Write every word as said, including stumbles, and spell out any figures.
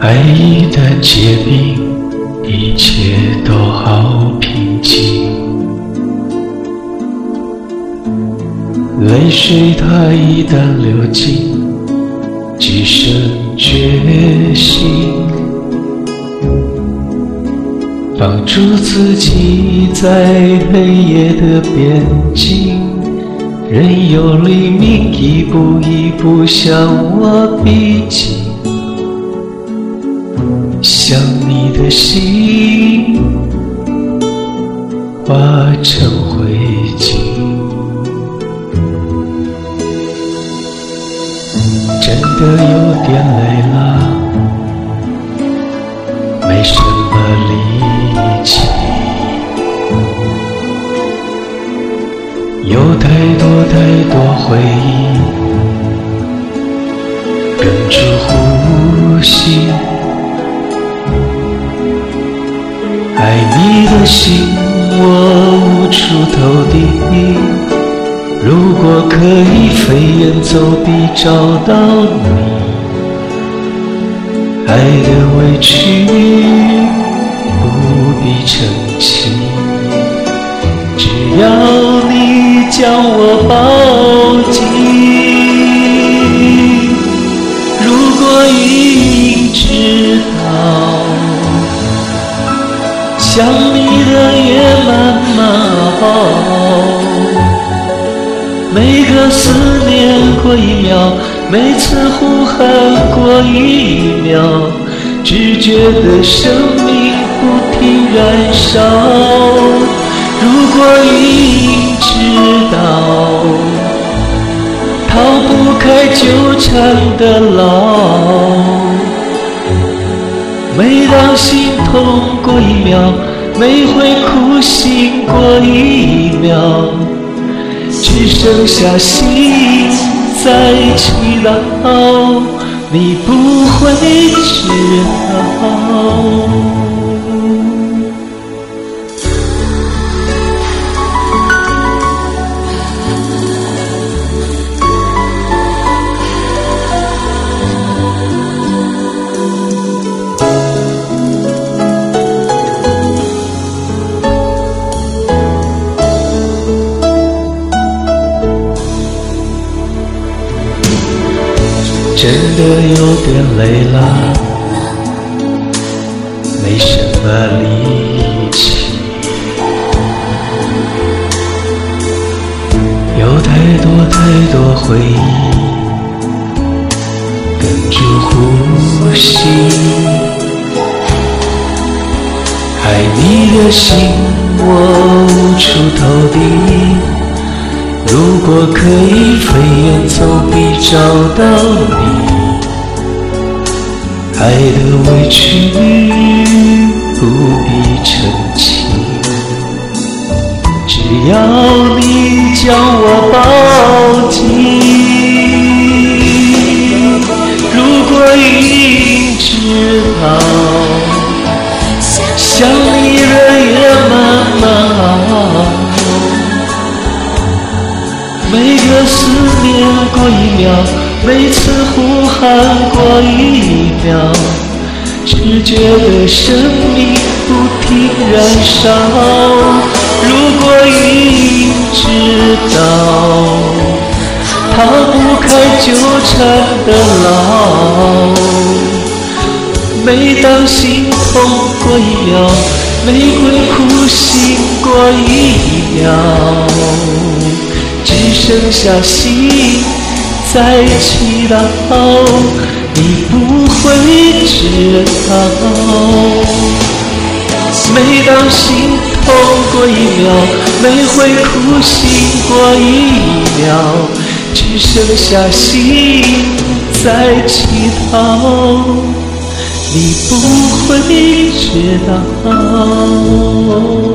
爱一旦结冰，一切都好平静。泪水它一旦流尽，只剩决心，放逐自己在黑夜的边境，任由黎明一步一步向我逼近。想你的心化成灰烬，真的有点累了，没什么力气，有太多太多回忆哽住呼吸。爱你的心我无处投递，如果可以飞檐走壁找到你，爱的委屈不必澄清，只要你将我抱紧。如果已知道想你的夜慢慢熬，每个思念过一秒，每次呼喊过一秒，只觉得生命不停燃烧。如果已知道逃不开纠缠的牢，每当心痛过一秒，每回苦心过一秒，只剩下心在祈祷，你不会知道。真的有点累了，没什么力气，有太多太多回忆哽住呼吸。爱你的心我无处投递，如果可以飞檐走壁找到你，爱的委屈不必澄清，只要你将我抱紧。如果已知道想你的夜慢慢熬，每个思念过一秒，每次呼喊过一秒，只觉得生命不停燃烧。如果已知道逃不开纠缠的牢，每当心痛过一秒，每回苦心过一秒，只剩下心在祈祷，你不会知道。每当心痛过一秒，每回苦心过一秒，只剩下心在祈祷，你不会知道。